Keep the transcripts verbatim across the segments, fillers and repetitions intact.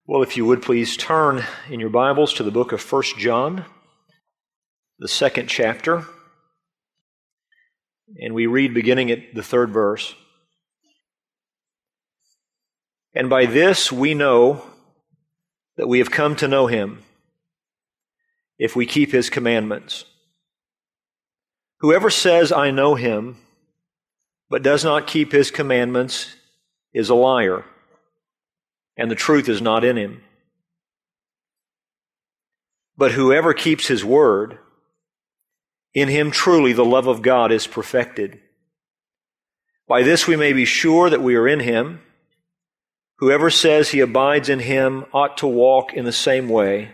Well, if you would please turn in your Bibles to the book of First John, the second chapter, and we read beginning at the third verse. And by this we know that we have come to know Him, if we keep His commandments. Whoever says, I know Him, but does not keep His commandments, is a liar, and the truth is not in him. But whoever keeps His word, in him truly the love of God is perfected. By this we may be sure that we are in Him. Whoever says he abides in Him ought to walk in the same way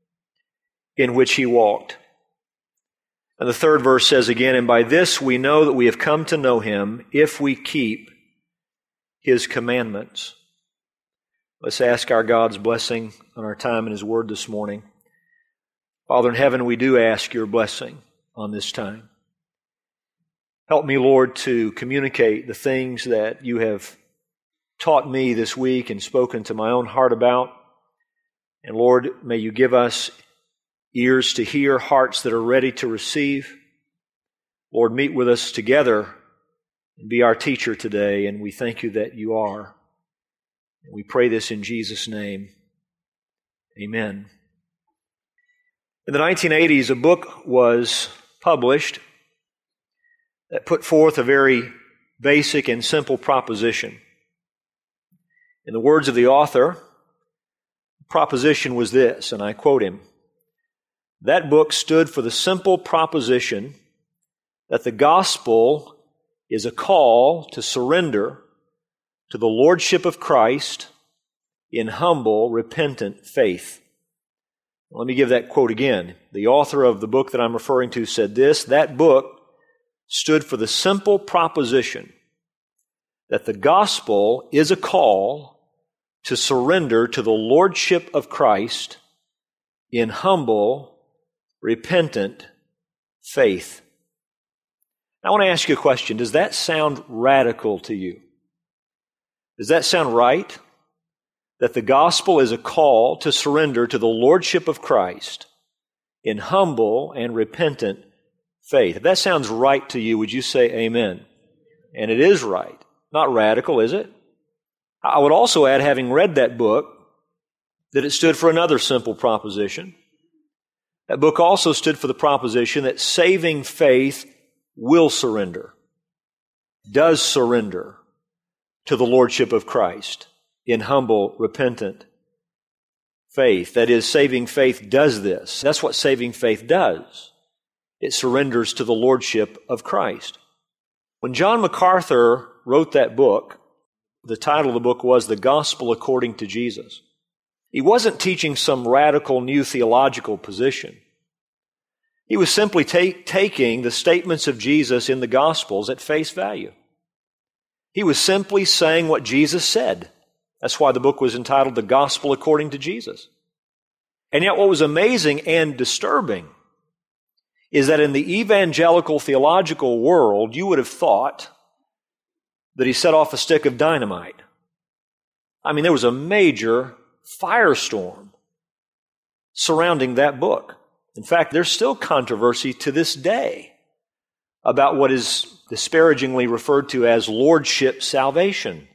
in which He walked. And the third verse says again, and by this we know that we have come to know Him, if we keep His commandments. Let's ask our God's blessing on our time in His Word this morning. Father in heaven, we do ask Your blessing on this time. Help me, Lord, to communicate the things that You have taught me this week and spoken to my own heart about. And Lord, may You give us ears to hear, hearts that are ready to receive. Lord, meet with us together and be our teacher today, and we thank You that You are. And we pray this in Jesus' name. Amen. In the nineteen eighties, a book was published that put forth a very basic and simple proposition. In the words of the author, the proposition was this, and I quote him, that book stood for the simple proposition that the gospel is a call to surrender to the lordship of Christ in humble, repentant faith. Let me give that quote again. The author of the book that I'm referring to said this, that book stood for the simple proposition that the gospel is a call to surrender to the lordship of Christ in humble, repentant faith. I want to ask you a question. Does that sound radical to you? Does that sound right? That the gospel is a call to surrender to the lordship of Christ in humble and repentant faith. If that sounds right to you, would you say amen? And it is right. Not radical, is it? I would also add, having read that book, that it stood for another simple proposition. That book also stood for the proposition that saving faith will surrender, does surrender to the lordship of Christ in humble, repentant faith. That is, saving faith does this. That's what saving faith does. It surrenders to the lordship of Christ. When John MacArthur wrote that book, the title of the book was The Gospel According to Jesus. He wasn't teaching some radical new theological position. He was simply take, taking the statements of Jesus in the Gospels at face value. He was simply saying what Jesus said. That's why the book was entitled The Gospel According to Jesus. And yet what was amazing and disturbing is that in the evangelical theological world, you would have thought that he set off a stick of dynamite. I mean, there was a major firestorm surrounding that book. In fact, there's still controversy to this day about what is disparagingly referred to as lordship salvation.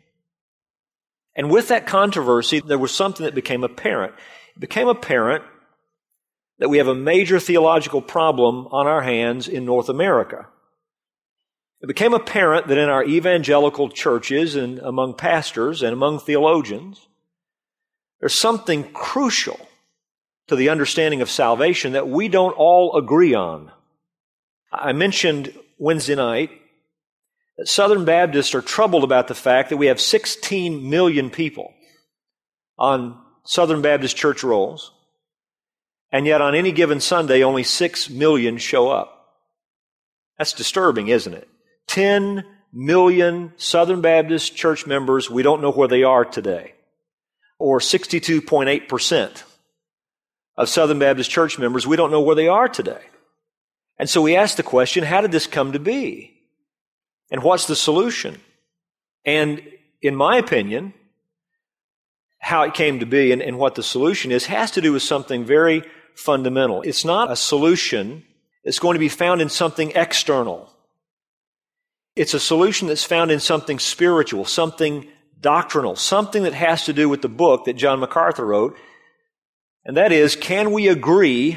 And with that controversy, there was something that became apparent. It became apparent that we have a major theological problem on our hands in North America. It became apparent that in our evangelical churches and among pastors and among theologians, there's something crucial to the understanding of salvation that we don't all agree on. I mentioned Wednesday night that Southern Baptists are troubled about the fact that we have sixteen million people on Southern Baptist church rolls, and yet on any given Sunday, only six million show up. That's disturbing, isn't it? ten million Southern Baptist church members, we don't know where they are today. Or sixty-two point eight percent of Southern Baptist church members, we don't know where they are today. And so we ask the question, how did this come to be? And what's the solution? And in my opinion, how it came to be and, and what the solution is has to do with something very fundamental. It's not a solution that's going to be found in something external. It's a solution that's found in something spiritual, something doctrinal, something that has to do with the book that John MacArthur wrote, and that is, can we agree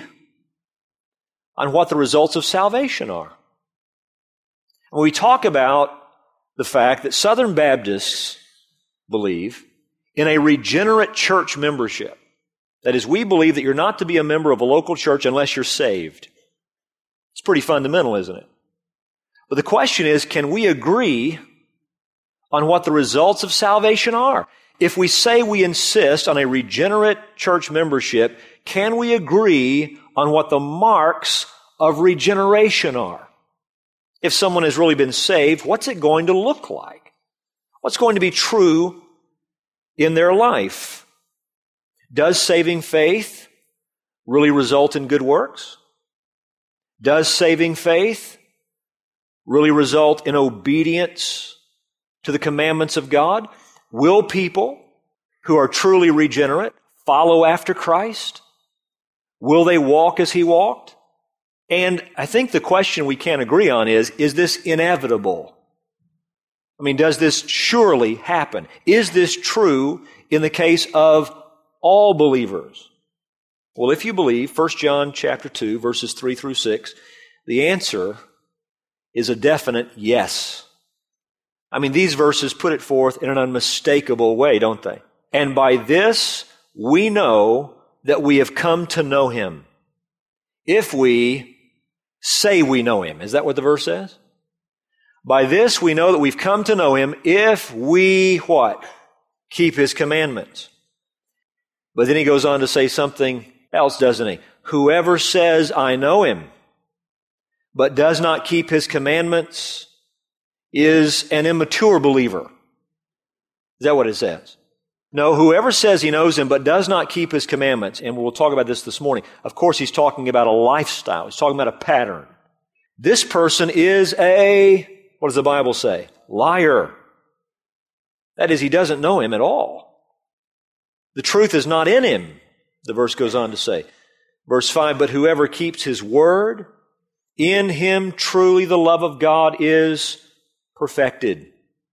on what the results of salvation are? When we talk about the fact that Southern Baptists believe in a regenerate church membership, that is, we believe that you're not to be a member of a local church unless you're saved. It's pretty fundamental, isn't it? But the question is, can we agree on what the results of salvation are? If we say we insist on a regenerate church membership, can we agree on what the marks of regeneration are? If someone has really been saved, what's it going to look like? What's going to be true in their life? Does saving faith really result in good works? Does saving faith really result in obedience to the commandments of God? Will people who are truly regenerate follow after Christ? Will they walk as He walked? And I think the question we can't agree on is, is this inevitable? I mean, does this surely happen? Is this true in the case of all believers? Well, if you believe First John chapter two, verses three through six, the answer is a definite yes. I mean, these verses put it forth in an unmistakable way, don't they? And by this we know that we have come to know Him, if we say we know Him. Is that what the verse says? By this we know that we've come to know Him if we, what? Keep His commandments. But then he goes on to say something else, doesn't he? Whoever says, I know Him, but does not keep His commandments is an immature believer. Is that what it says? No, whoever says he knows Him but does not keep His commandments, and we'll talk about this this morning. Of course, he's talking about a lifestyle. He's talking about a pattern. This person is a, what does the Bible say? Liar. That is, he doesn't know Him at all. The truth is not in him, the verse goes on to say. Verse five, but whoever keeps His word, in him truly the love of God is perfected.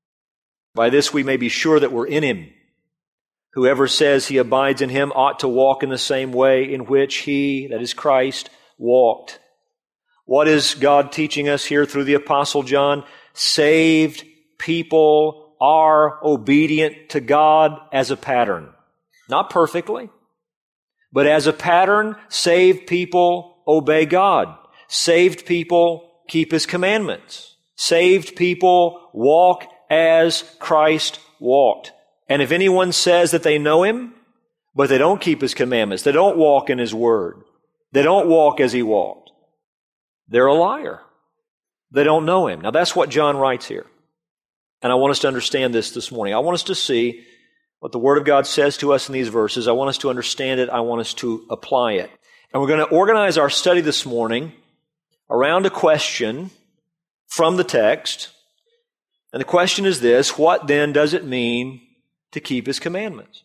By this we may be sure that we're in Him. Whoever says he abides in Him ought to walk in the same way in which He, that is Christ, walked. What is God teaching us here through the Apostle John? Saved people are obedient to God as a pattern. Not perfectly, but as a pattern, saved people obey God. Saved people keep His commandments. Saved people walk as Christ walked. And if anyone says that they know Him, but they don't keep His commandments, they don't walk in His word, they don't walk as He walked, they're a liar. They don't know Him. Now that's what John writes here. And I want us to understand this this morning. I want us to see what the Word of God says to us in these verses. I want us to understand it. I want us to apply it. And we're going to organize our study this morning around a question from the text. And the question is this: what then does it mean to keep His commandments?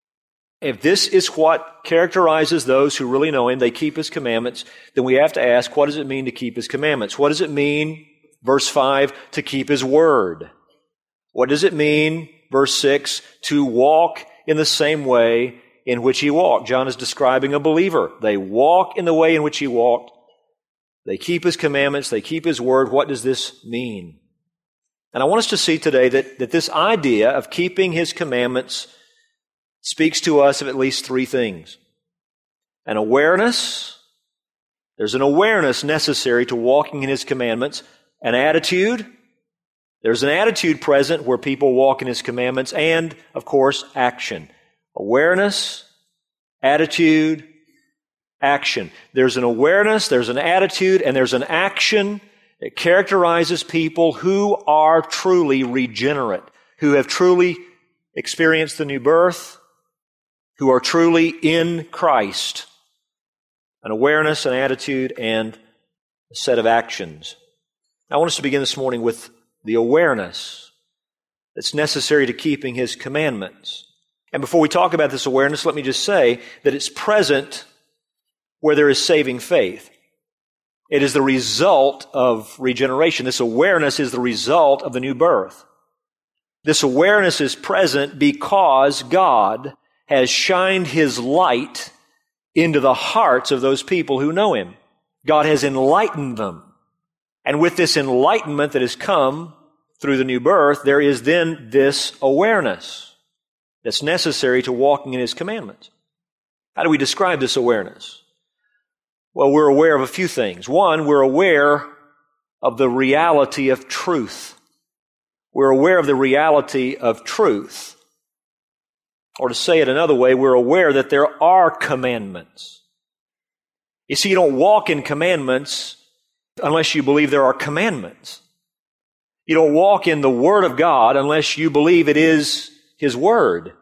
If this is what characterizes those who really know Him, they keep His commandments, then we have to ask, what does it mean to keep His commandments? What does it mean, verse five, to keep His word? What does it mean, verse six, to walk in the same way in which He walked? John is describing a believer. They walk in the way in which He walked. They keep His commandments. They keep His word. What does this mean? And I want us to see today that, that this idea of keeping His commandments speaks to us of at least three things. An awareness. There's an awareness necessary to walking in His commandments. An attitude. There's an attitude present where people walk in His commandments. And, of course, action. Awareness, attitude, action. There's an awareness, there's an attitude, and there's an action that characterizes people who are truly regenerate, who have truly experienced the new birth, who are truly in Christ. An awareness, an attitude, and a set of actions. I want us to begin this morning with the awareness that's necessary to keeping His commandments. And before we talk about this awareness, let me just say that it's present where there is saving faith. It is the result of regeneration. This awareness is the result of the new birth. This awareness is present because God has shined His light into the hearts of those people who know Him. God has enlightened them. And with this enlightenment that has come through the new birth, there is then this awareness that's necessary to walking in His commandments. How do we describe this awareness? Well, we're aware of a few things. One, we're aware of the reality of truth. We're aware of the reality of truth. Or to say it another way, we're aware that there are commandments. You see, you don't walk in commandments unless you believe there are commandments. You don't walk in the Word of God unless you believe it is His Word.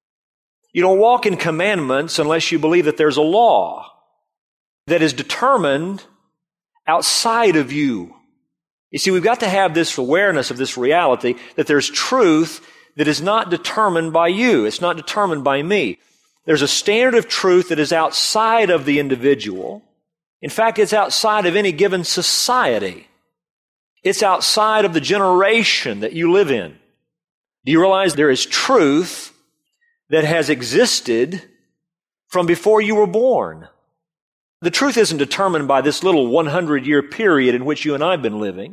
You don't walk in commandments unless you believe that there's a law that is determined outside of you. You see, we've got to have this awareness of this reality that there's truth that is not determined by you. It's not determined by me. There's a standard of truth that is outside of the individual. In fact, it's outside of any given society. It's outside of the generation that you live in. Do you realize there is truth that has existed from before you were born? The truth isn't determined by this little hundred-year period in which you and I have been living.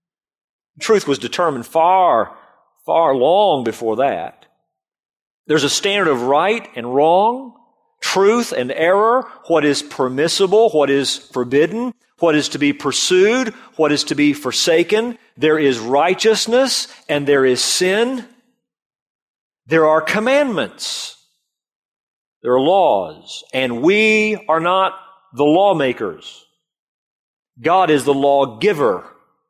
The truth was determined far, far long before that. There's a standard of right and wrong, truth and error, what is permissible, what is forbidden, what is to be pursued, what is to be forsaken. There is righteousness and there is sin. There are commandments. There are laws, and we are not the lawmakers. God is the lawgiver.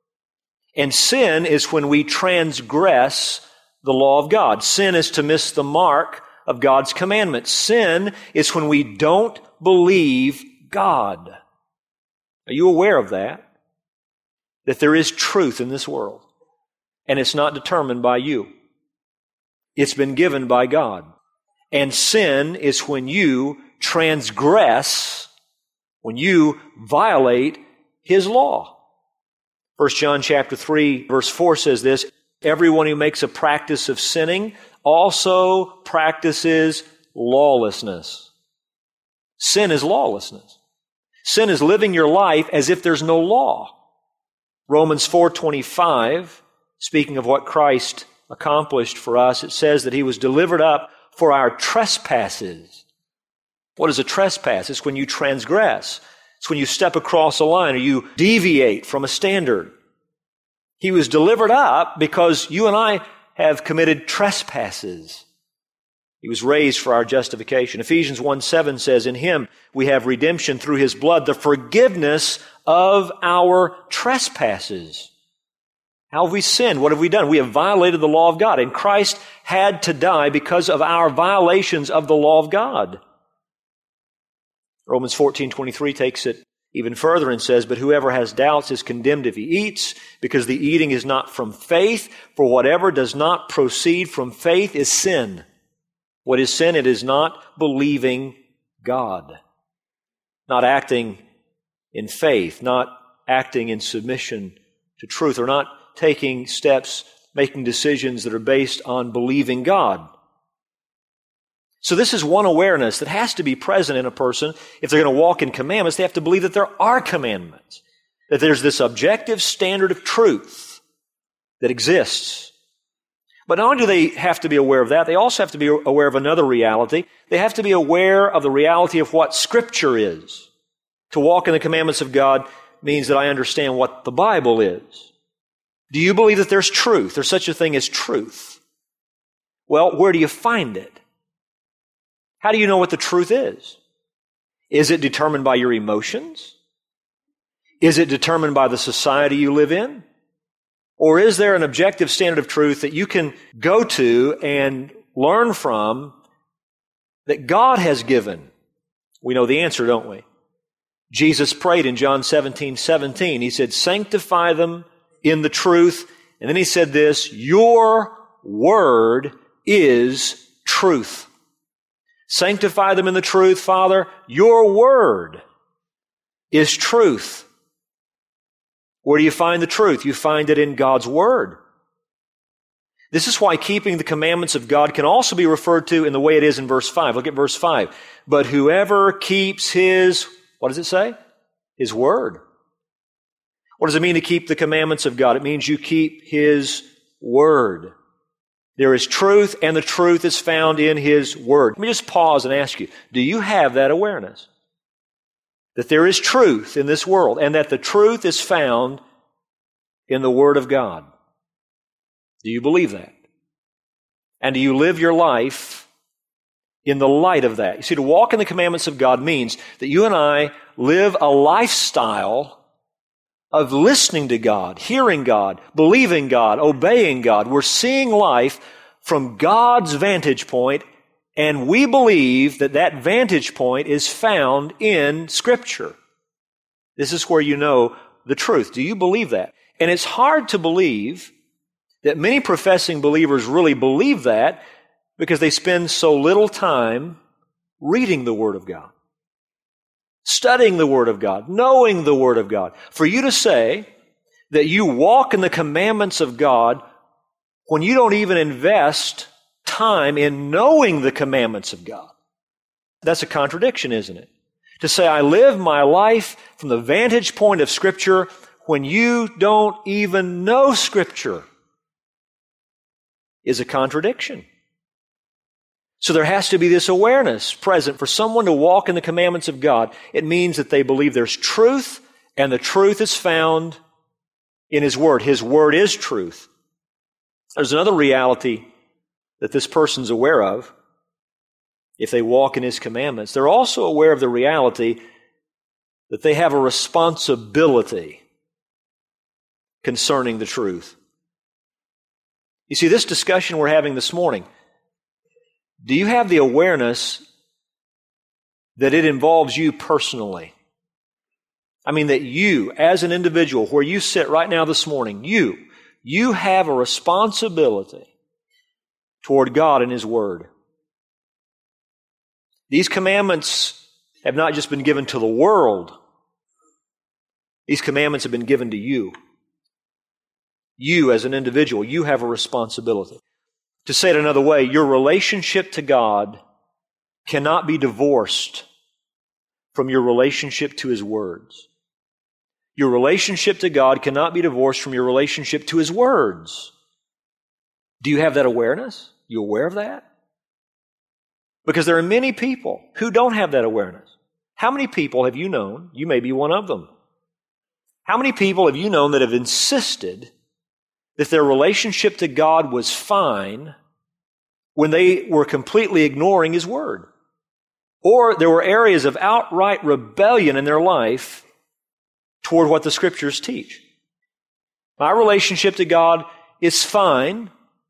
And sin is when we transgress the law of God. Sin is to miss the mark of God's commandments. Sin is when we don't believe God. Are you aware of that? That there is truth in this world, and it's not determined by you. It's been given by God. And sin is when you transgress, when you violate His law. First John chapter three, verse four says this, everyone who makes a practice of sinning also practices lawlessness. Sin is lawlessness. Sin is living your life as if there's no law. Romans four twenty-five, speaking of what Christ accomplished for us, it says that He was delivered up for our trespasses. What is a trespass? It's when you transgress. It's when you step across a line or you deviate from a standard. He was delivered up because you and I have committed trespasses. He was raised for our justification. Ephesians one seven says, in Him we have redemption through His blood, the forgiveness of our trespasses. How have we sinned? What have we done? We have violated the law of God, and Christ had to die because of our violations of the law of God. Romans fourteen twenty-three takes it even further and says, but whoever has doubts is condemned if he eats, because the eating is not from faith, for whatever does not proceed from faith is sin. What is sin? It is not believing God, not acting in faith, not acting in submission to truth, or not taking steps, making decisions that are based on believing God. So this is one awareness that has to be present in a person. If they're going to walk in commandments, they have to believe that there are commandments, that there's this objective standard of truth that exists. But not only do they have to be aware of that, they also have to be aware of another reality. They have to be aware of the reality of what Scripture is. To walk in the commandments of God means that I understand what the Bible is. Do you believe that there's truth? There's such a thing as truth. Well, where do you find it? How do you know what the truth is? Is it determined by your emotions? Is it determined by the society you live in? Or is there an objective standard of truth that you can go to and learn from that God has given? We know the answer, don't we? Jesus prayed in John seventeen seventeen. He said, sanctify them in the truth. And then He said this, your word is truth. Sanctify them in the truth, Father. Your word is truth. Where do you find the truth? You find it in God's word. This is why keeping the commandments of God can also be referred to in the way it is in verse five. Look at verse five. But whoever keeps His, what does it say? His word. What does it mean to keep the commandments of God? It means you keep His word. There is truth, and the truth is found in His word. Let me just pause and ask you, do you have that awareness? That there is truth in this world, and that the truth is found in the Word of God. Do you believe that? And do you live your life in the light of that? You see, to walk in the commandments of God means that you and I live a lifestyle of listening to God, hearing God, believing God, obeying God. We're seeing life from God's vantage point, and we believe that that vantage point is found in Scripture. This is where you know the truth. Do you believe that? And it's hard to believe that many professing believers really believe that because they spend so little time reading the Word of God, studying the Word of God, knowing the Word of God. For you to say that you walk in the commandments of God when you don't even invest time in knowing the commandments of God, that's a contradiction, isn't it? To say I live my life from the vantage point of Scripture when you don't even know Scripture is a contradiction. So there has to be this awareness present. For someone to walk in the commandments of God, it means that they believe there's truth, and the truth is found in His Word. His Word is truth. There's another reality that this person's aware of if they walk in His commandments. They're also aware of the reality that they have a responsibility concerning the truth. You see, this discussion we're having this morning, do you have the awareness that it involves you personally? I mean, that you, as an individual, where you sit right now this morning, you, you have a responsibility toward God and His Word. These commandments have not just been given to the world. These commandments have been given to you. You, as an individual, you have a responsibility. To say it another way, your relationship to God cannot be divorced from your relationship to His words. Your relationship to God cannot be divorced from your relationship to His words. Do you have that awareness? You aware of that? Because there are many people who don't have that awareness. How many people have you known? You may be one of them. How many people have you known that have insisted that their relationship to God was fine when they were completely ignoring His Word? Or there were areas of outright rebellion in their life toward what the Scriptures teach. My relationship to God is fine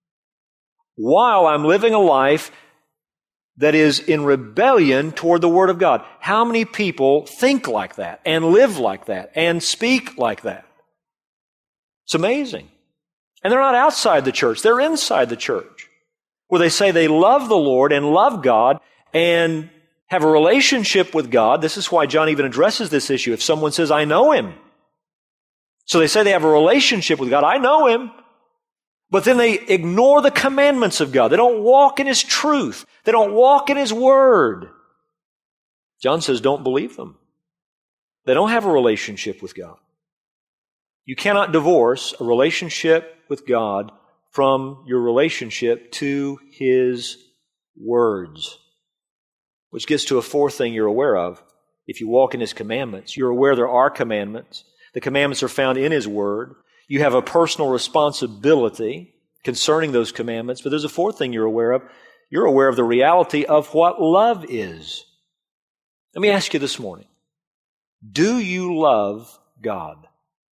while I'm living a life that is in rebellion toward the Word of God. How many people think like that and live like that and speak like that? It's amazing. And they're not outside the church. They're inside the church, where they say they love the Lord and love God and have a relationship with God. This is why John even addresses this issue. If someone says, I know Him. So they say they have a relationship with God. I know Him. But then they ignore the commandments of God. They don't walk in His truth. They don't walk in His Word. John says, don't believe them. They don't have a relationship with God. You cannot divorce a relationship with God from your relationship to His words. Which gets to a fourth thing you're aware of. If you walk in His commandments, you're aware there are commandments. The commandments are found in His Word. You have a personal responsibility concerning those commandments. But there's a fourth thing you're aware of. You're aware of the reality of what love is. Let me ask you this morning. Do you love God?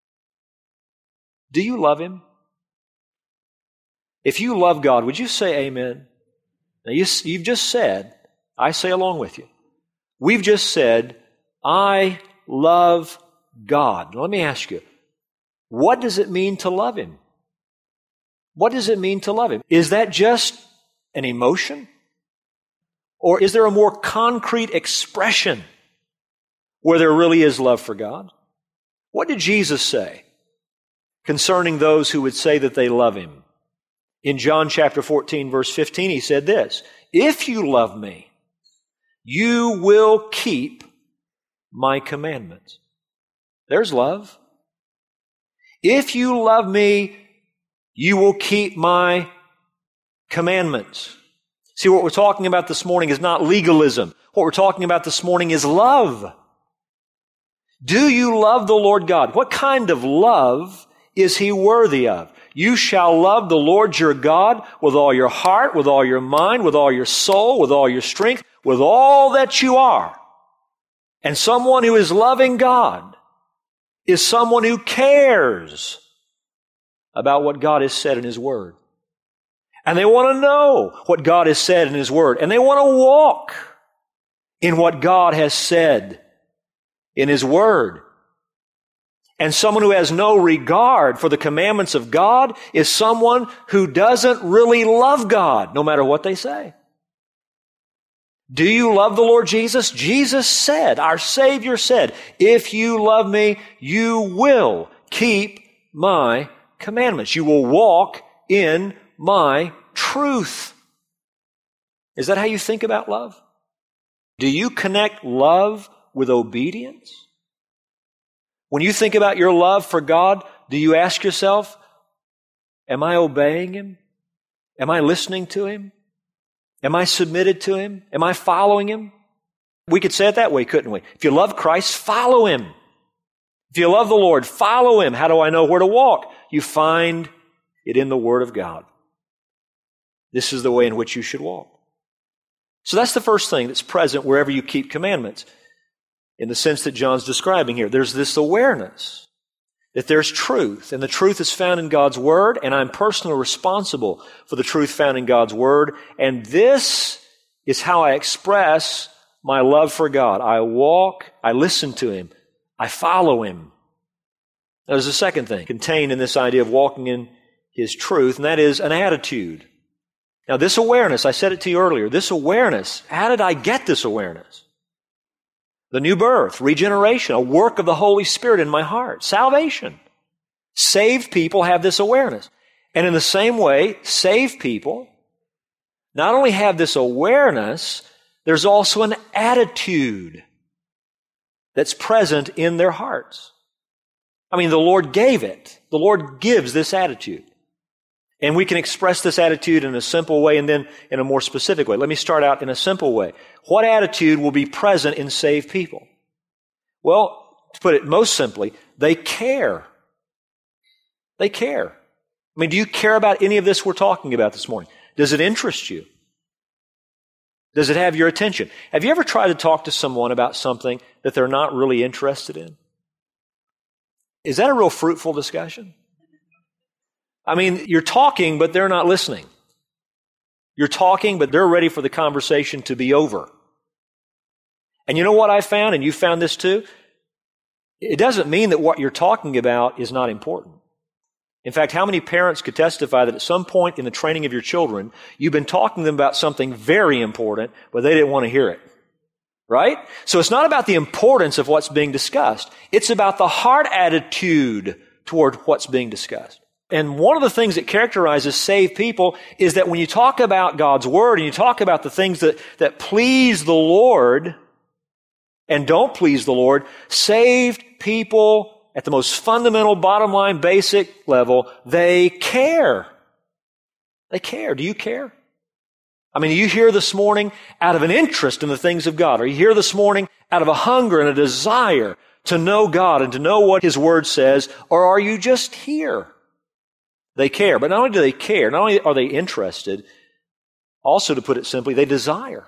Do you love Him? If you love God, would you say amen? Now you, you've just said, I say along with you. We've just said, I love God. Now let me ask you, what does it mean to love Him? What does it mean to love Him? Is that just an emotion? Or is there a more concrete expression where there really is love for God? What did Jesus say concerning those who would say that they love Him? In John chapter fourteen, verse fifteen, He said this, "If you love me, you will keep my commandments." There's love. If you love me, you will keep my commandments. See, what we're talking about this morning is not legalism. What we're talking about this morning is love. Do you love the Lord God? What kind of love is He worthy of? You shall love the Lord your God with all your heart, with all your mind, with all your soul, with all your strength, with all that you are. And someone who is loving God is someone who cares about what God has said in His Word. And they want to know what God has said in His Word. And they want to walk in what God has said in His Word. And someone who has no regard for the commandments of God is someone who doesn't really love God, no matter what they say. Do you love the Lord Jesus? Jesus said, our Savior said, "If you love me, you will keep my commandments. You will walk in my truth." Is that how you think about love? Do you connect love with obedience? When you think about your love for God, do you ask yourself, am I obeying Him? Am I listening to Him? Am I submitted to Him? Am I following Him? We could say it that way, couldn't we? If you love Christ, follow Him. If you love the Lord, follow Him. How do I know where to walk? You find it in the Word of God. This is the way in which you should walk. So that's the first thing that's present wherever you keep commandments, in the sense that John's describing here. There's this awareness that there's truth, and the truth is found in God's Word, and I'm personally responsible for the truth found in God's Word, and this is how I express my love for God. I walk, I listen to Him, I follow Him. Now, there's a second thing contained in this idea of walking in His truth, and that is an attitude. Now, this awareness, I said it to you earlier, this awareness, how did I get this awareness? The new birth, regeneration, a work of the Holy Spirit in my heart, salvation. Saved people have this awareness. And in the same way, saved people not only have this awareness, there's also an attitude that's present in their hearts. I mean, the Lord gave it. The Lord gives this attitude. And we can express this attitude in a simple way and then in a more specific way. Let me start out in a simple way. What attitude will be present in saved people? Well, to put it most simply, they care. They care. I mean, do you care about any of this we're talking about this morning? Does it interest you? Does it have your attention? Have you ever tried to talk to someone about something that they're not really interested in? Is that a real fruitful discussion? I mean, you're talking, but they're not listening. You're talking, but they're ready for the conversation to be over. And you know what I found, and you found this too? It doesn't mean that what you're talking about is not important. In fact, how many parents could testify that at some point in the training of your children, you've been talking to them about something very important, but they didn't want to hear it? Right? So it's not about the importance of what's being discussed. It's about the heart attitude toward what's being discussed. And one of the things that characterizes saved people is that when you talk about God's Word and you talk about the things that, that please the Lord and don't please the Lord, saved people at the most fundamental, bottom line, basic level, they care. They care. Do you care? I mean, are you here this morning out of an interest in the things of God? Are you here this morning out of a hunger and a desire to know God and to know what His Word says? Or are you just here? They care. But not only do they care, not only are they interested, also, to put it simply, they desire.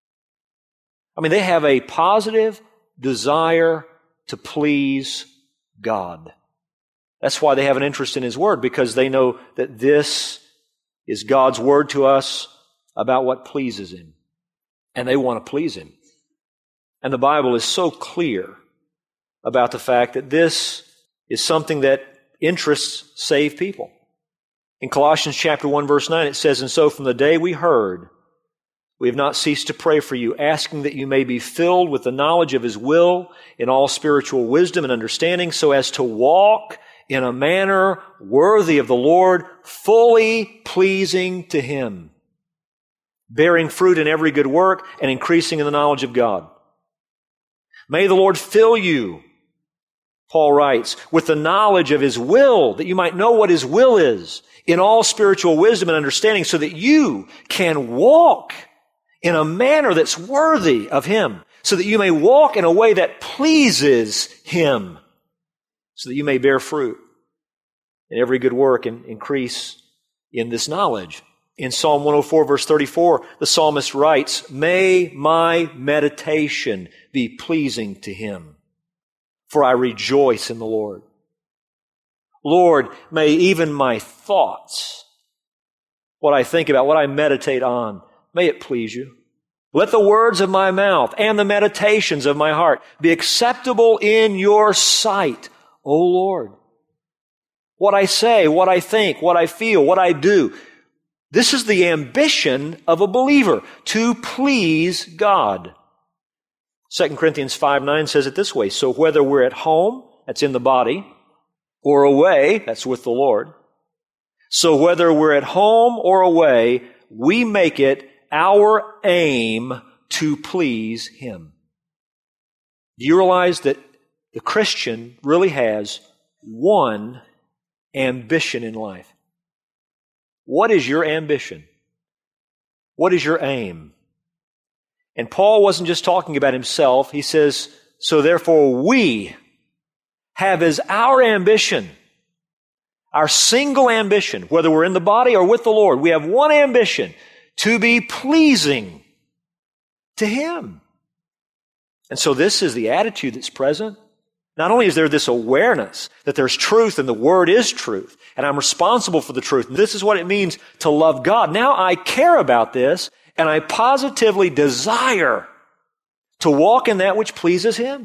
I mean, they have a positive desire to please God. That's why they have an interest in His Word, because they know that this is God's Word to us about what pleases Him. And they want to please Him. And the Bible is so clear about the fact that this is something that interests saved people. In Colossians chapter one, verse nine, it says, "And so from the day we heard, We have not ceased to pray for you, asking that you may be filled with the knowledge of His will in all spiritual wisdom and understanding, so as to walk in a manner worthy of the Lord, fully pleasing to Him, bearing fruit in every good work and increasing in the knowledge of God. May the Lord fill you, Paul writes, with the knowledge of His will, that you might know what His will is, in all spiritual wisdom and understanding, so that you can walk in a manner that's worthy of Him, so that you may walk in a way that pleases Him, so that you may bear fruit in every good work and increase in this knowledge. In Psalm one oh four, verse thirty-four, the psalmist writes, "May my meditation be pleasing to Him, for I rejoice in the Lord." Lord, may even my thoughts, what I think about, what I meditate on, may it please You. Let the words of my mouth and the meditations of my heart be acceptable in Your sight, O Lord. What I say, what I think, what I feel, what I do, this is the ambition of a believer, to please God. Second Corinthians five nine says it this way, "So whether we're at home," that's in the body, "or away," that's with the Lord, "so whether we're at home or away, we make it our aim to please Him." Do you realize that the Christian really has one ambition in life? What is your ambition? What is your aim? And Paul wasn't just talking about himself. He says, so therefore we have as our ambition, our single ambition, whether we're in the body or with the Lord, we have one ambition, to be pleasing to Him. And so this is the attitude that's present. Not only is there this awareness that there's truth and the Word is truth, and I'm responsible for the truth, and this is what it means to love God. Now I care about this, and I positively desire to walk in that which pleases Him.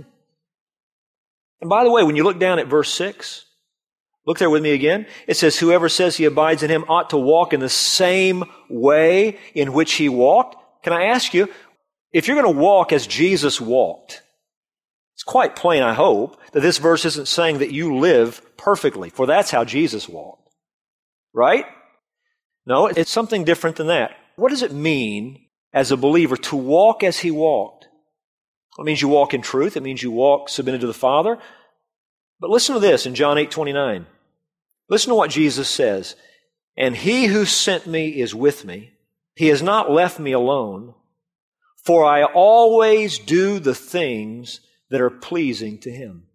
And by the way, when you look down at verse six, look there with me again. It says, "Whoever says he abides in Him ought to walk in the same way in which He walked." Can I ask you, if you're going to walk as Jesus walked, it's quite plain, I hope, that this verse isn't saying that you live perfectly, for that's how Jesus walked. Right? No, it's something different than that. What does it mean as a believer to walk as He walked? It means you walk in truth. It means you walk submitted to the Father. But listen to this in John eight twenty-nine. Listen to what Jesus says. "And He who sent Me is with me. He has not left me alone, for I always do the things that are pleasing to Him."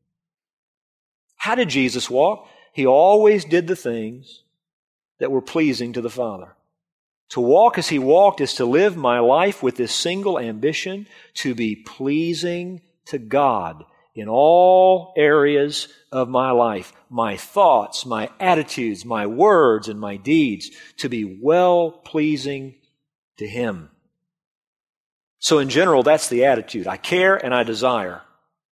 How did Jesus walk? He always did the things that were pleasing to the Father. To walk as He walked is to live my life with this single ambition, to be pleasing to God in all areas of my life, my thoughts, my attitudes, my words, and my deeds, to be well-pleasing to Him. So in general, that's the attitude. I care and I desire.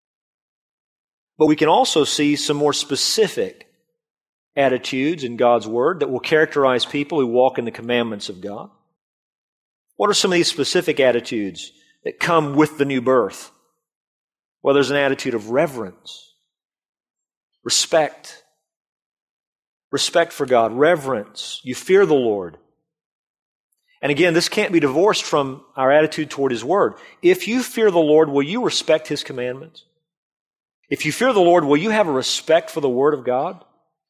But we can also see some more specific attitudes in God's Word that will characterize people who walk in the commandments of God. What are some of these specific attitudes that come with the new birth? Well, there's an attitude of reverence, respect, respect for God, reverence. You fear the Lord. And again, this can't be divorced from our attitude toward His Word. If you fear the Lord, will you respect His commandments? If you fear the Lord, will you have a respect for the Word of God?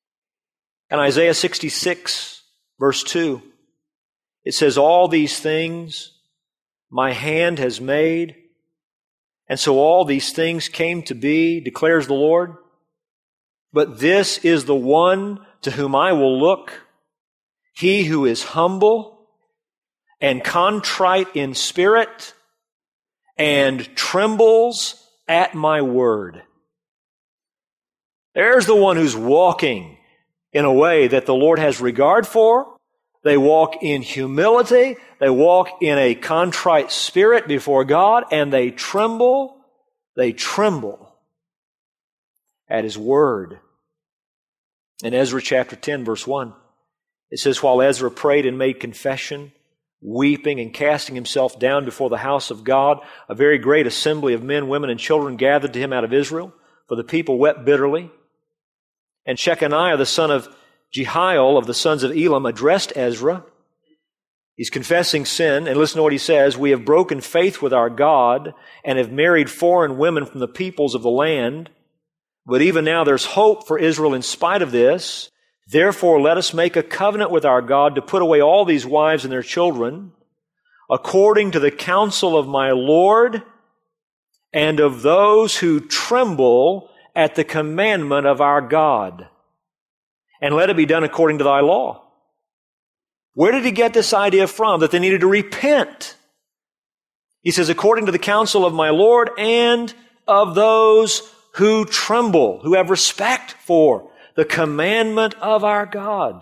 In Isaiah sixty-six, verse two, it says, "All these things my hand has made, and so all these things came to be, declares the Lord. But this is the one to whom I will look, he who is humble and contrite in spirit and trembles at my word." There's the one who's walking in a way that the Lord has regard for. They walk in humility. They walk in a contrite spirit before God, and they tremble. They tremble at His word. In Ezra chapter ten, verse one, it says, "While Ezra prayed and made confession weeping and casting himself down before the house of God. A very great assembly of men, women, and children gathered to him out of Israel, for the people wept bitterly. And Shechaniah, the son of Jehiel of the sons of Elam, addressed Ezra. He's confessing sin, and listen to what he says. We have broken faith with our God and have married foreign women from the peoples of the land. But even now there's hope for Israel in spite of this. Therefore, let us make a covenant with our God to put away all these wives and their children, according to the counsel of my Lord and of those who tremble at the commandment of our God. And let it be done according to thy law. Where did he get this idea from, that they needed to repent? He says, according to the counsel of my Lord and of those who tremble, who have respect for the commandment of our God.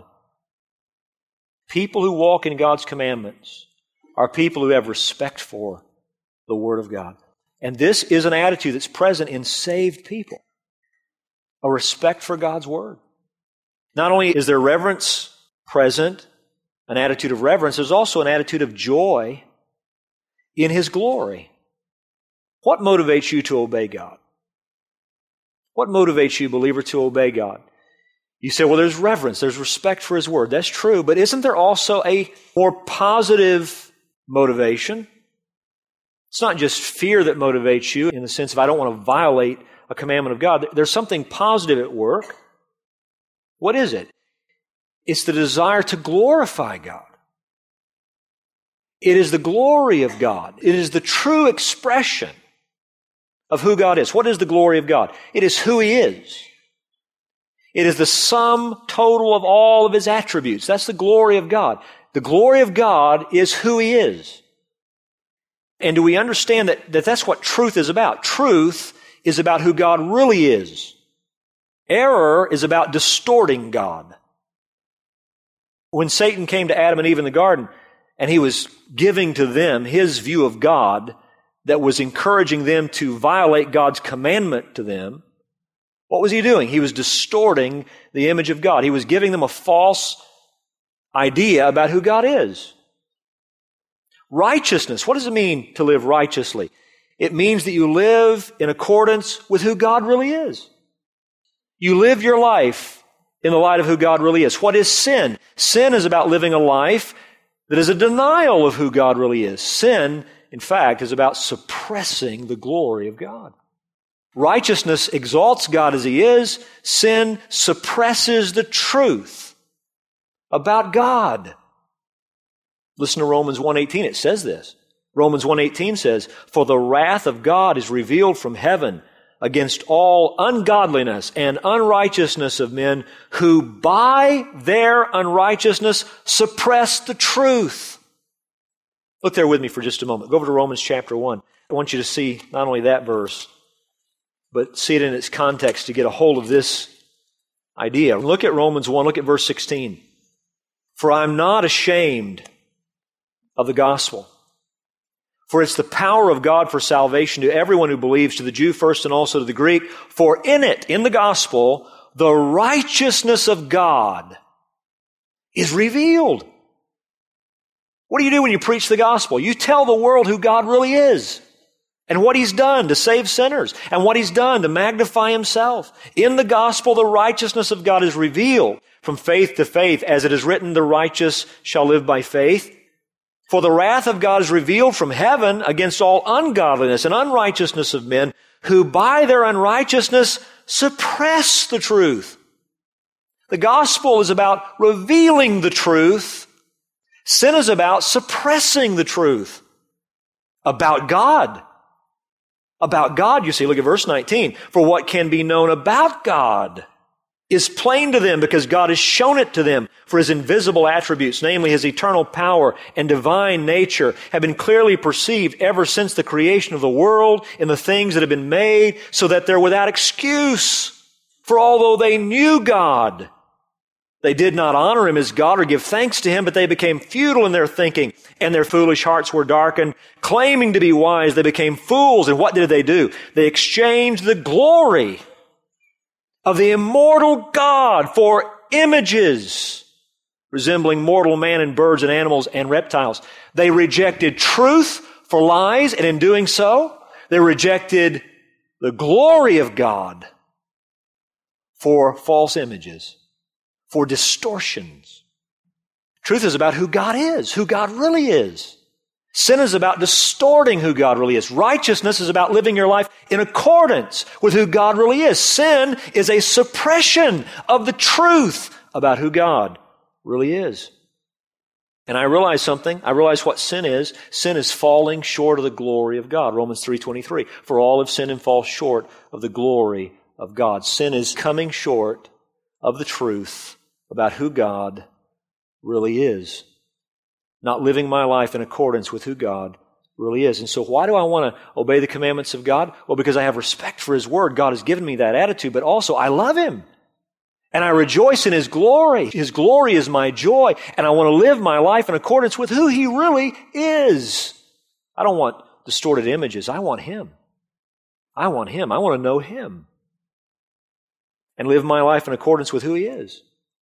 People who walk in God's commandments are people who have respect for the Word of God. And this is an attitude that's present in saved people. A respect for God's Word. Not only is there reverence present, an attitude of reverence, there's also an attitude of joy in His glory. What motivates you to obey God? What motivates you, believer, to obey God? You say, well, there's reverence, there's respect for His Word. That's true, but isn't there also a more positive motivation? It's not just fear that motivates you in the sense of I don't want to violate a commandment of God. There's something positive at work. What is it? It's the desire to glorify God. It is the glory of God. It is the true expression of who God is. What is the glory of God? It is who He is. It is the sum total of all of His attributes. That's the glory of God. The glory of God is who He is. And do we understand that, that that's what truth is about? Truth is about who God really is. Error is about distorting God. When Satan came to Adam and Eve in the garden, and he was giving to them his view of God that was encouraging them to violate God's commandment to them, what was he doing? He was distorting the image of God. He was giving them a false idea about who God is. Righteousness. What does it mean to live righteously? It means that you live in accordance with who God really is. You live your life in the light of who God really is. What is sin? Sin is about living a life that is a denial of who God really is. Sin, in fact, is about suppressing the glory of God. Righteousness exalts God as He is. Sin suppresses the truth about God. Listen to Romans one eighteen. It says this. Romans one eighteen says, "For the wrath of God is revealed from heaven against all ungodliness and unrighteousness of men who by their unrighteousness suppress the truth." Look there with me for just a moment. Go over to Romans chapter one. I want you to see not only that verse, but see it in its context to get a hold of this idea. Look at Romans one, look at verse sixteen. "For I'm not ashamed of the gospel. For it's the power of God for salvation to everyone who believes, to the Jew first and also to the Greek. For in it, in the gospel, the righteousness of God is revealed." What do you do when you preach the gospel? You tell the world who God really is and what He's done to save sinners and what He's done to magnify Himself. In the gospel, the righteousness of God is revealed from faith to faith, as it is written, "The righteous shall live by faith." For the wrath of God is revealed from heaven against all ungodliness and unrighteousness of men who by their unrighteousness suppress the truth. The gospel is about revealing the truth. Sin is about suppressing the truth about God. About God, you see, look at verse nineteen. "For what can be known about God is plain to them because God has shown it to them. For His invisible attributes, namely His eternal power and divine nature, have been clearly perceived ever since the creation of the world in the things that have been made, so that they're without excuse. For although they knew God, they did not honor Him as God or give thanks to Him, but they became futile in their thinking, and their foolish hearts were darkened. Claiming to be wise, they became fools. And what did they do? They exchanged the glory of the immortal God for images resembling mortal man and birds and animals and reptiles. They rejected truth for lies, and in doing so, they rejected the glory of God for false images, for distortions. Truth is about who God is, who God really is. Sin is about distorting who God really is. Righteousness is about living your life in accordance with who God really is. Sin is a suppression of the truth about who God really is. And I realize something. I realize what sin is. Sin is falling short of the glory of God. Romans three twenty-three. For all have sinned and fall short of the glory of God. Sin is coming short of the truth about who God really is. Not living my life in accordance with who God really is. And so why do I want to obey the commandments of God? Well, because I have respect for His Word. God has given me that attitude, but also I love Him. And I rejoice in His glory. His glory is my joy. And I want to live my life in accordance with who He really is. I don't want distorted images. I want Him. I want Him. I want to know Him. And live my life in accordance with who He is.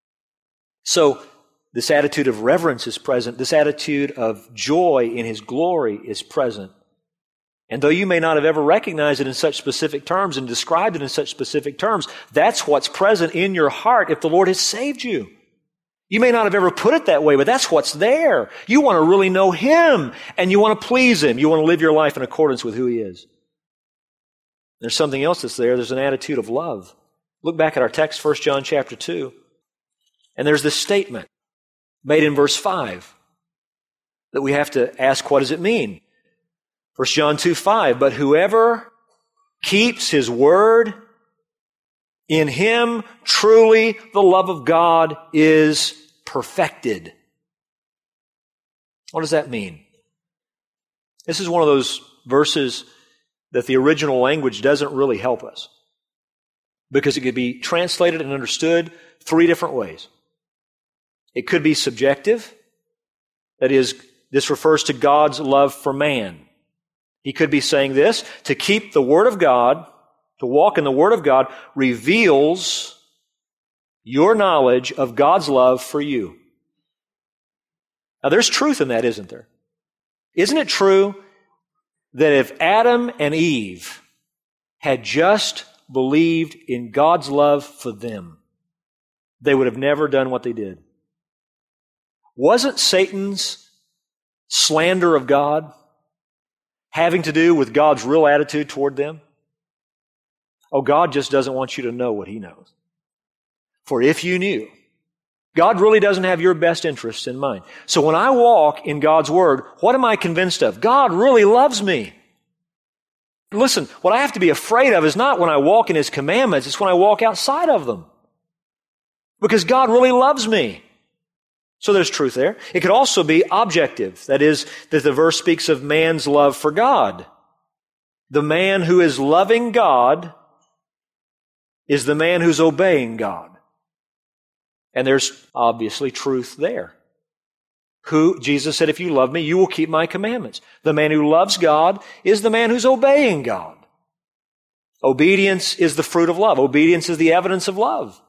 So, this attitude of reverence is present. This attitude of joy in His glory is present. And though you may not have ever recognized it in such specific terms and described it in such specific terms, that's what's present in your heart if the Lord has saved you. You may not have ever put it that way, but that's what's there. You want to really know Him, and you want to please Him. You want to live your life in accordance with who He is. There's something else that's there. There's an attitude of love. Look back at our text, First John chapter two, and there's this statement made in verse five that we have to ask, what does it mean? First John two five, but whoever keeps His word, in him truly the love of God is perfected. What does that mean? This is one of those verses that the original language doesn't really help us, because it could be translated and understood three different ways. It could be subjective. That is, this refers to God's love for man. He could be saying this: to keep the Word of God, to walk in the Word of God, reveals your knowledge of God's love for you. Now, there's truth in that, isn't there? Isn't it true that if Adam and Eve had just believed in God's love for them, they would have never done what they did? Wasn't Satan's slander of God having to do with God's real attitude toward them? Oh, God just doesn't want you to know what He knows. For if you knew, God really doesn't have your best interests in mind. So when I walk in God's Word, what am I convinced of? God really loves me. Listen, what I have to be afraid of is not when I walk in His commandments, it's when I walk outside of them. Because God really loves me. So there's truth there. It could also be objective. That is, that the verse speaks of man's love for God. The man who is loving God is the man who's obeying God. And there's obviously truth there. Who, Jesus said, if you love me, you will keep my commandments. The man who loves God is the man who's obeying God. Obedience is the fruit of love. Obedience is the evidence of love.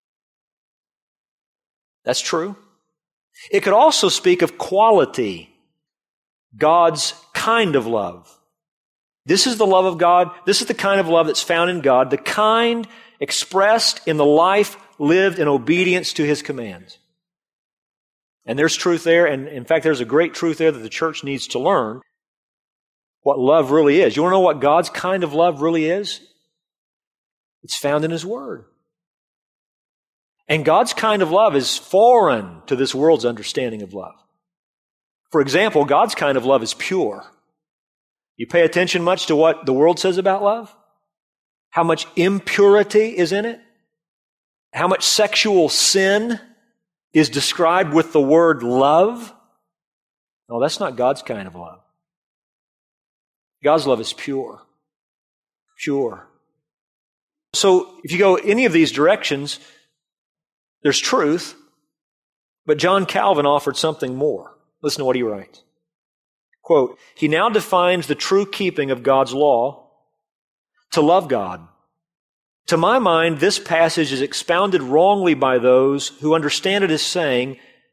That's true. It could also speak of quality, God's kind of love. This is the love of God. This is the kind of love that's found in God, the kind expressed in the life lived in obedience to His commands. And there's truth there, and in fact, there's a great truth there that the church needs to learn what love really is. You want to know what God's kind of love really is? It's found in His Word. And God's kind of love is foreign to this world's understanding of love. For example, God's kind of love is pure. You pay attention much to what the world says about love? How much impurity is in it? How much sexual sin is described with the word love? No, that's not God's kind of love. God's love is pure. Pure. So if you go any of these directions, there's truth, but John Calvin offered something more. Listen to what he writes. Quote, he now defines the true keeping of God's law to love God. To my mind, this passage is expounded wrongly by those who understand it as saying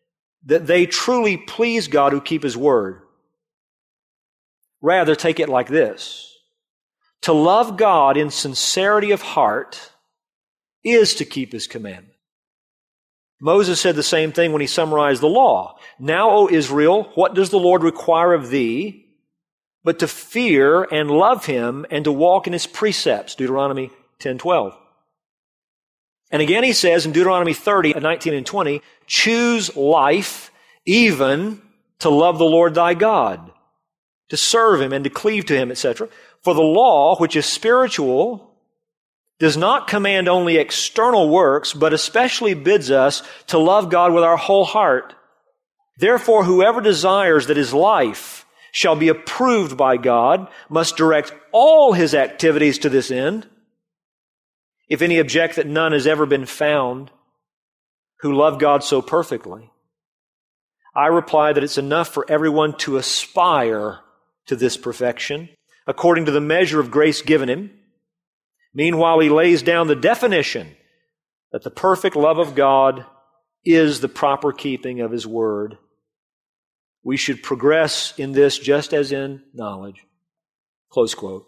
that they truly please God who keep His word. Rather, take it like this. To love God in sincerity of heart is to keep His commandment. Moses said the same thing when he summarized the law. Now, O Israel, what does the Lord require of thee but to fear and love Him and to walk in His precepts? Deuteronomy ten twelve. And again he says in Deuteronomy thirty, nineteen and twenty, choose life even to love the Lord thy God, to serve Him and to cleave to Him, et cetera. For the law, which is spiritual, does not command only external works, but especially bids us to love God with our whole heart. Therefore, whoever desires that his life shall be approved by God must direct all his activities to this end. If any object that none has ever been found who love God so perfectly, I reply that it's enough for everyone to aspire to this perfection, according to the measure of grace given him. Meanwhile, he lays down the definition that the perfect love of God is the proper keeping of His word. We should progress in this just as in knowledge. Close quote.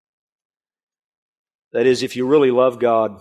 That is, if you really love God,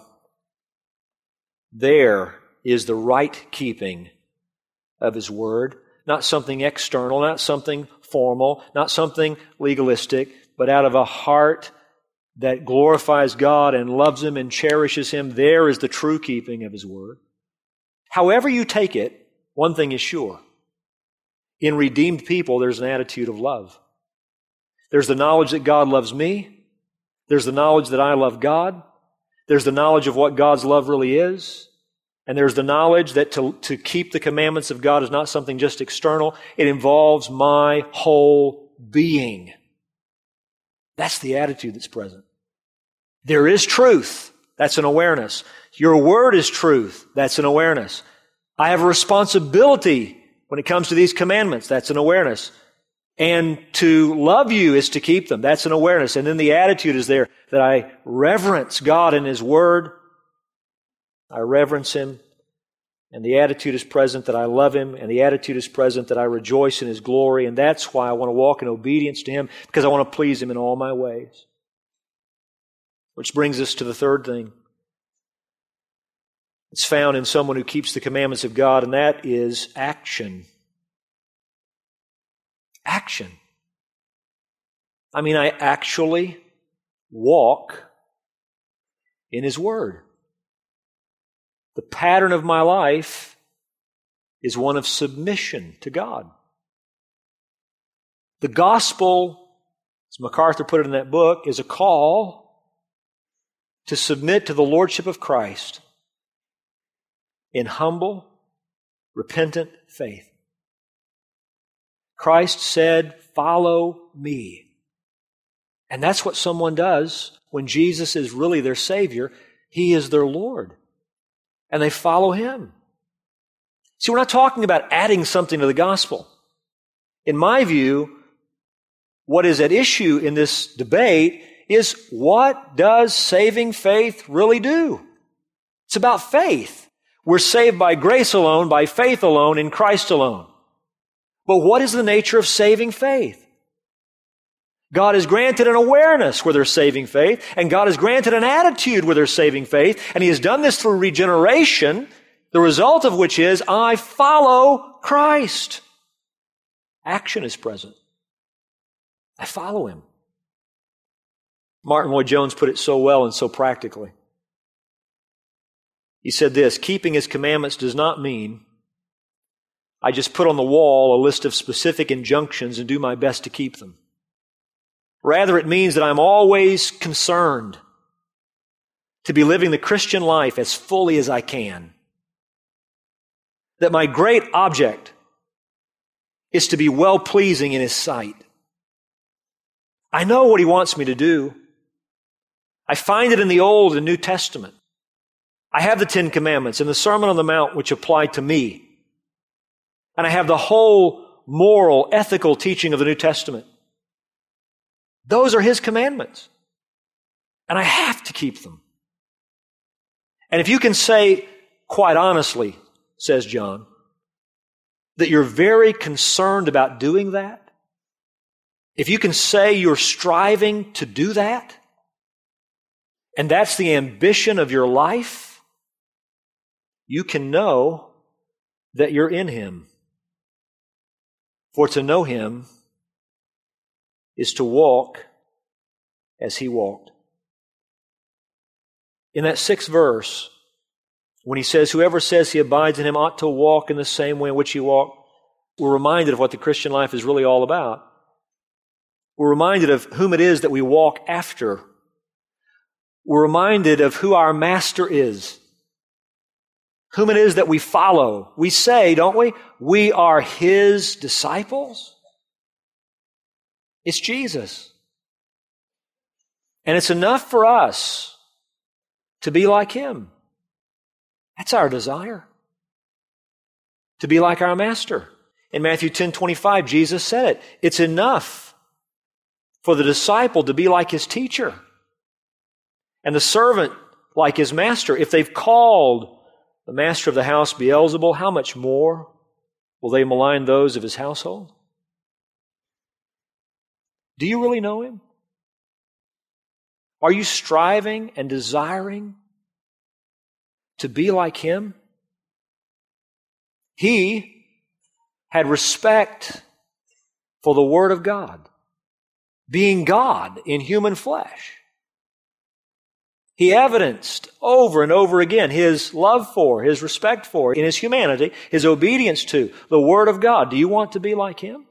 there is the right keeping of His word. Not something external, not something formal, not something legalistic, but out of a heart that glorifies God and loves Him and cherishes Him. There is the true keeping of His word. However you take it, one thing is sure. In redeemed people, there's an attitude of love. There's the knowledge that God loves me. There's the knowledge that I love God. There's the knowledge of what God's love really is. And there's the knowledge that to, to keep the commandments of God is not something just external. It involves my whole being. That's the attitude that's present. There is truth. That's an awareness. Your word is truth. That's an awareness. I have a responsibility when it comes to these commandments. That's an awareness. And to love you is to keep them. That's an awareness. And then the attitude is there that I reverence God and His word. I reverence Him. And the attitude is present that I love Him. And the attitude is present that I rejoice in His glory. And that's why I want to walk in obedience to Him, because I want to please Him in all my ways. Which brings us to the third thing. It's found in someone who keeps the commandments of God, and that is action. Action. I mean, I actually walk in His word. The pattern of my life is one of submission to God. The gospel, as MacArthur put it in that book, is a call to submit to the lordship of Christ in humble, repentant faith. Christ said, "Follow me." And that's what someone does when Jesus is really their Savior. He is their Lord. And they follow Him. See, we're not talking about adding something to the gospel. In my view, what is at issue in this debate is, what does saving faith really do? It's about faith. We're saved by grace alone, by faith alone, in Christ alone. But what is the nature of saving faith? God has granted an awareness where there's saving faith, and God has granted an attitude where there's saving faith, and He has done this through regeneration, the result of which is, I follow Christ. Action is present. I follow Him. Martin Lloyd-Jones put it so well and so practically. He said this, keeping His commandments does not mean I just put on the wall a list of specific injunctions and do my best to keep them. Rather, it means that I'm always concerned to be living the Christian life as fully as I can. That my great object is to be well-pleasing in His sight. I know what He wants me to do. I find it in the Old and New Testament. I have the Ten Commandments and the Sermon on the Mount which apply to me. And I have the whole moral, ethical teaching of the New Testament. Those are His commandments. And I have to keep them. And if you can say, quite honestly, says John, that you're very concerned about doing that, if you can say you're striving to do that, and that's the ambition of your life, you can know that you're in Him. For to know Him is to walk as He walked. In that sixth verse, when He says, whoever says he abides in Him ought to walk in the same way in which He walked, we're reminded of what the Christian life is really all about. We're reminded of whom it is that we walk after. We're reminded of who our Master is, whom it is that we follow. We say, don't we, we are His disciples. It's Jesus. And it's enough for us to be like Him. That's our desire. To be like our Master. In Matthew ten twenty-five, Jesus said it. It's enough for the disciple to be like his teacher, and the servant like his master. If they've called the master of the house Beelzebul, how much more will they malign those of his household? Do you really know Him? Are you striving and desiring to be like Him? He had respect for the Word of God, being God in human flesh. He evidenced over and over again His love for, His respect for, in His humanity, His obedience to the Word of God. Do you want to be like Him?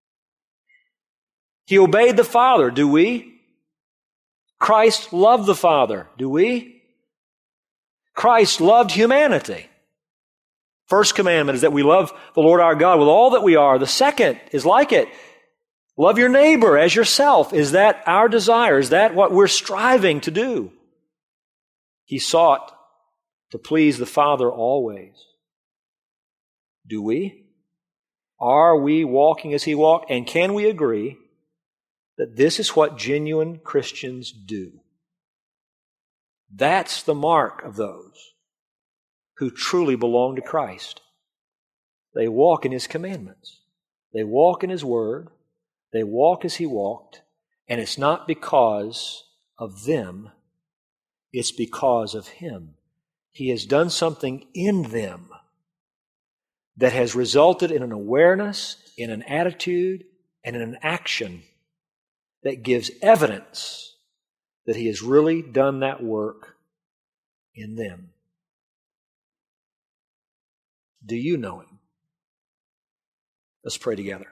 He obeyed the Father. Do we? Christ loved the Father. Do we? Christ loved humanity. First commandment is that we love the Lord our God with all that we are. The second is like it. Love your neighbor as yourself. Is that our desire? Is that what we're striving to do? He sought to please the Father always. Do we? Are we walking as He walked? And can we agree that this is what genuine Christians do? That's the mark of those who truly belong to Christ. They walk in His commandments. They walk in His Word. They walk as He walked. And it's not because of them. It's because of Him. He has done something in them that has resulted in an awareness, in an attitude, and in an action that gives evidence that He has really done that work in them. Do you know Him? Let's pray together.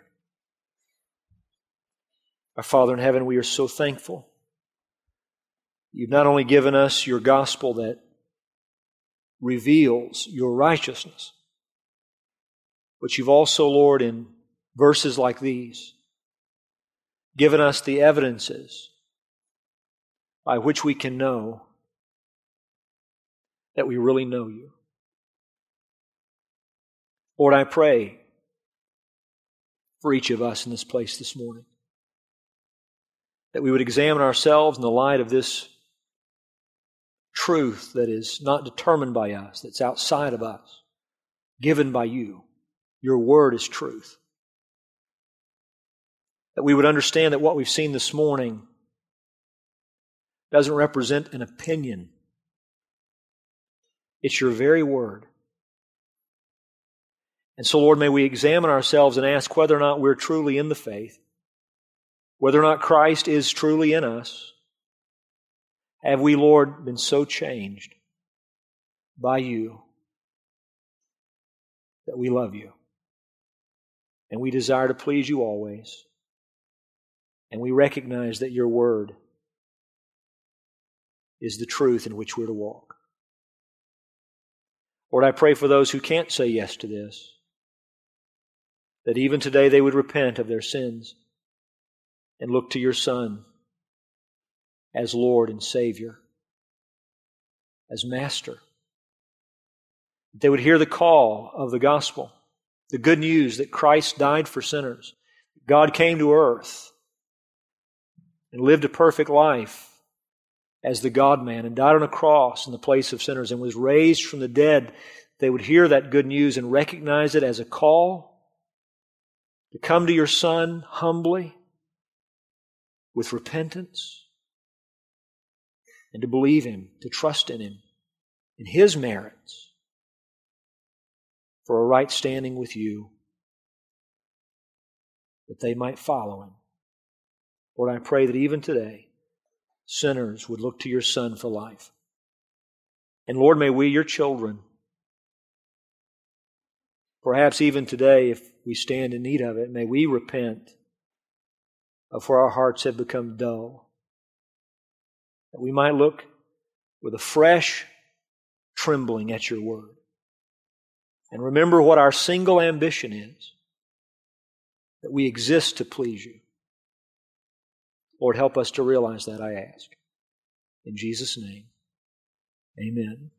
Our Father in heaven, we are so thankful. You've not only given us your gospel that reveals your righteousness, but you've also, Lord, in verses like these, given us the evidences by which we can know that we really know you. Lord, I pray for each of us in this place this morning that we would examine ourselves in the light of this truth that is not determined by us, that's outside of us, given by you. Your Word is truth. That we would understand that what we've seen this morning doesn't represent an opinion. It's your very Word. And so, Lord, may we examine ourselves and ask whether or not we're truly in the faith, whether or not Christ is truly in us. Have we, Lord, been so changed by you that we love you and we desire to please you always, and we recognize that your Word is the truth in which we're to walk. Lord, I pray for those who can't say yes to this, that even today they would repent of their sins and look to your Son as Lord and Savior, as Master. They would hear the call of the gospel, the good news that Christ died for sinners. God came to earth and lived a perfect life as the God-man and died on a cross in the place of sinners and was raised from the dead. They would hear that good news and recognize it as a call to come to your Son humbly, with repentance, and to believe Him, to trust in Him, in His merits, for a right standing with you, that they might follow Him. Lord, I pray that even today, sinners would look to your Son for life. And Lord, may we, your children, perhaps even today, if we stand in need of it, may we repent of where our hearts have become dull. That we might look with a fresh trembling at your word. And remember what our single ambition is, that we exist to please you. Lord, help us to realize that, I ask. In Jesus' name, amen.